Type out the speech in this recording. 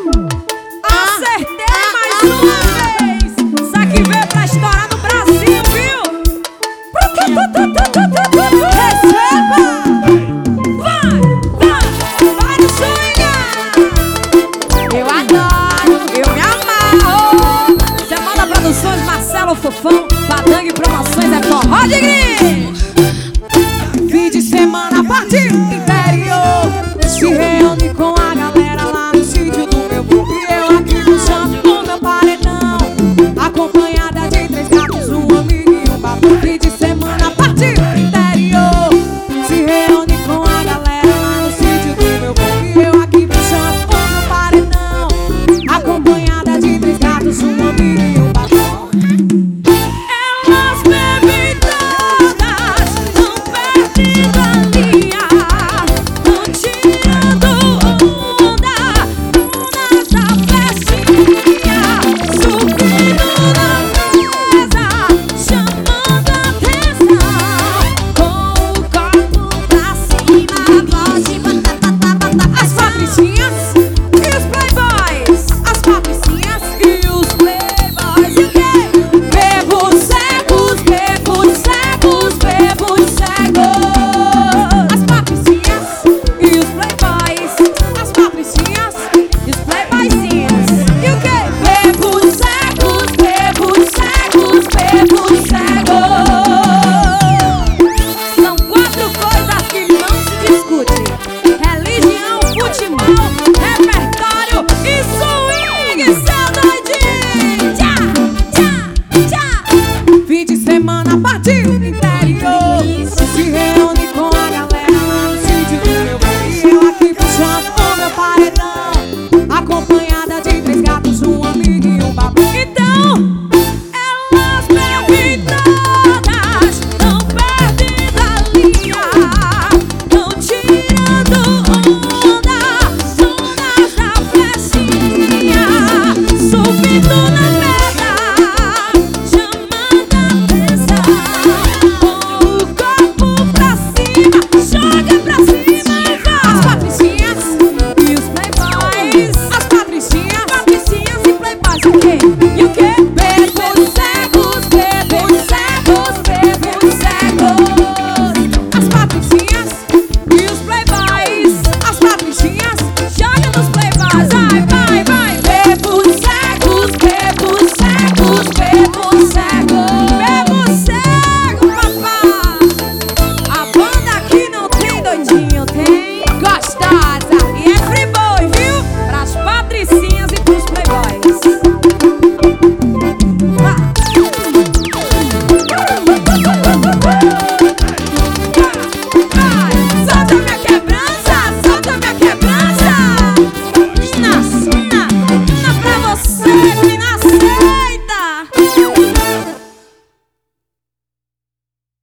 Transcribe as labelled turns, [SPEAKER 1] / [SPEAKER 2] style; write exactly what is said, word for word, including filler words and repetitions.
[SPEAKER 1] Acertei mais uma vez. Isso aqui veio pra estourar no Brasil, viu? Receba! Vai, vai, vai no swing! Eu adoro, eu me amarro. Semana Produções, Marcelo Fofão, Badang Promoções, é forró de gris. Fim de semana, partiu interior. Se reúne com a galera lá no sítio do meu povo. E eu aqui puxando o meu paredão, acompanhada de três gatos, um amigo e um babu. Fim de semana, partiu interior. Se reúne com a galera lá no sítio do meu povo. E eu aqui puxando o meu paredão, acompanhada de três gatos, um amigo e um babu. Elas bebem todas, não perdendo a linha, não tirando onda, nessa festinha, subindo na mesa, chamando atenção, com o copo pra cima, voz de batata, batata. As patricinhas e os playboys, as patricinhas e os playboys. E o quê? Bebos cegos, bebos cegos, bebos cegos. As patricinhas e os playboys, as patricinhas e os playboyzinhos. E o quê? Bebos cegos, bebos cegos, bebos cegos. São quatro coisas que não se discute: religião, futebol, repertório e swing, seu doidinho. Tchá, tchá, tchá. Fim de semana, partiu interior. Se reúne com a galera lá no sítio do meu povo. E eu aqui puxando o meu paredão,